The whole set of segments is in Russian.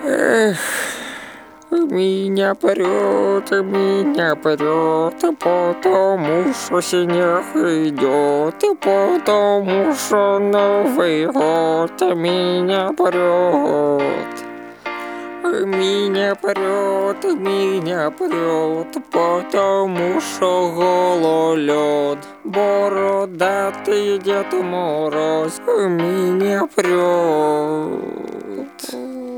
Эх, меня прет, потому что снег идет, и потому что Новый год меня прет. Меня прет, потому что гололед, бородатый Дед Мороз меня прет.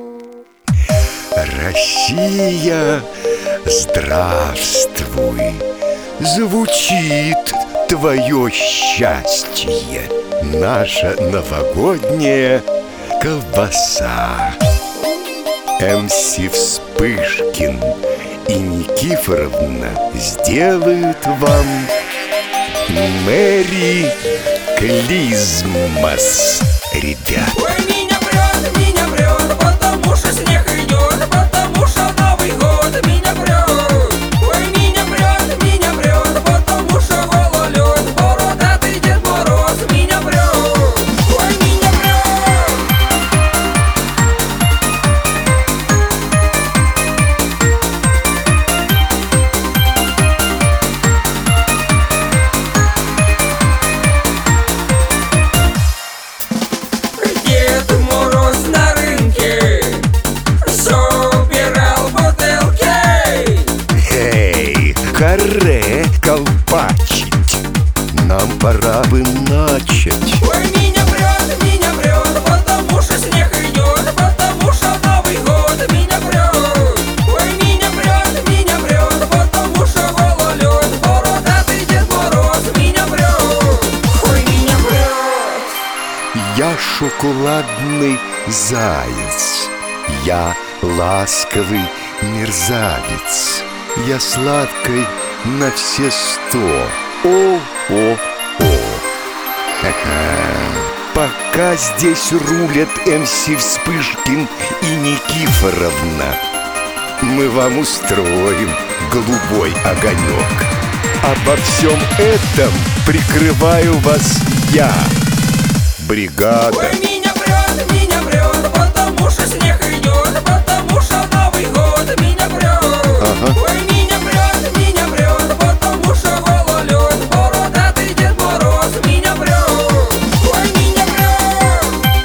Россия, здравствуй! Звучит твое счастье, наша новогодняя колбаса. МС Вспышкин и Никифоровна сделают вам Мэри Клизмас, ребят. Ой, меня прет, потому что снег идет, потому что Новый год меня прет. Ой, меня прет, потому что гололед, бородатый Дед Мороз меня прет. Ой, меня Дед Мороз на рынке собирал бутылки. Эй, каре колпачить, нам пора бы начать. Ой, меня прет, потому что снег идет, потому что Новый год меня прет. Ой, меня прет, потому что гололед, бородатый Дед Мороз меня прет. Ой, меня прет. Я шоколадный заяц, я ласковый мерзавец, я сладкой на все 100. О-о-о. Пока здесь рулят МС Вспышкин и Никифоровна, мы вам устроим голубой огонек. Обо всем этом прикрываю вас я, бригада. Ой, меня прет, потому что снег идет, потому что Новый год меня прет. Ой, меня прет, потому что гололед, бородатый Дед Мороз меня прет. Ой, меня прет.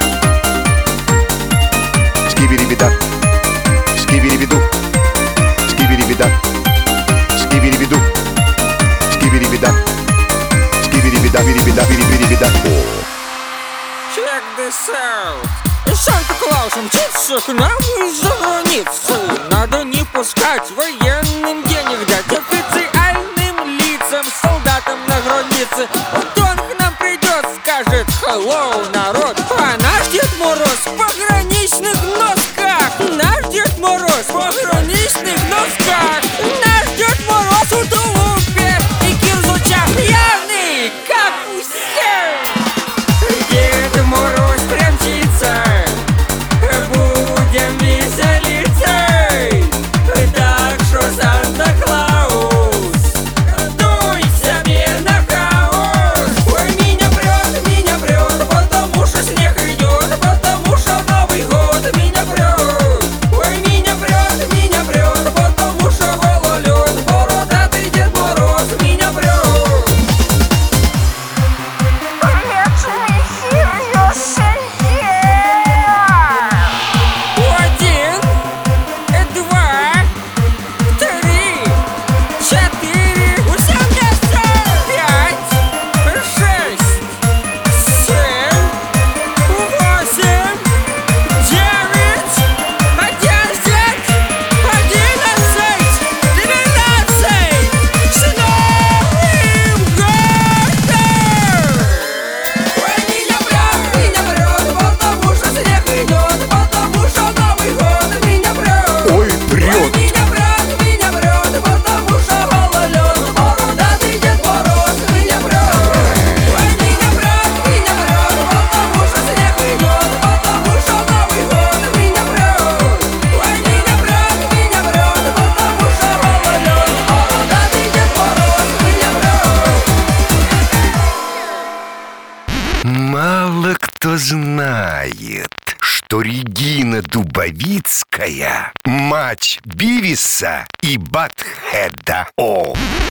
Скибиди-бида, скибиди-биду, скибиди-бида, скибиди-биду, скибиди-бида, скибиди-бида, биди-бида, биди-бида. Check this out. Санта-Клаус мчится к нам из-за границы. Надо не пускать военным денег дать, официальным лицам, солдатам на границе. Вот он к нам придет, скажет hello, народ. А наш Дед Мороз в пограничных носках. Наш Дед Мороз в пограничных носках. Наш Дед Мороз в тулупе и кирзучах, пьяный, как у всех. Дед Мороз примчится, будем веселиться. Так что, Санта-Клаус, дуй себе на хаос. Ой, меня прет, потому что снег идет, потому что Новый год меня прет. Ой, меня прет, потому что Регина Дубовицкая — мать Бивиса и Батхеда. О!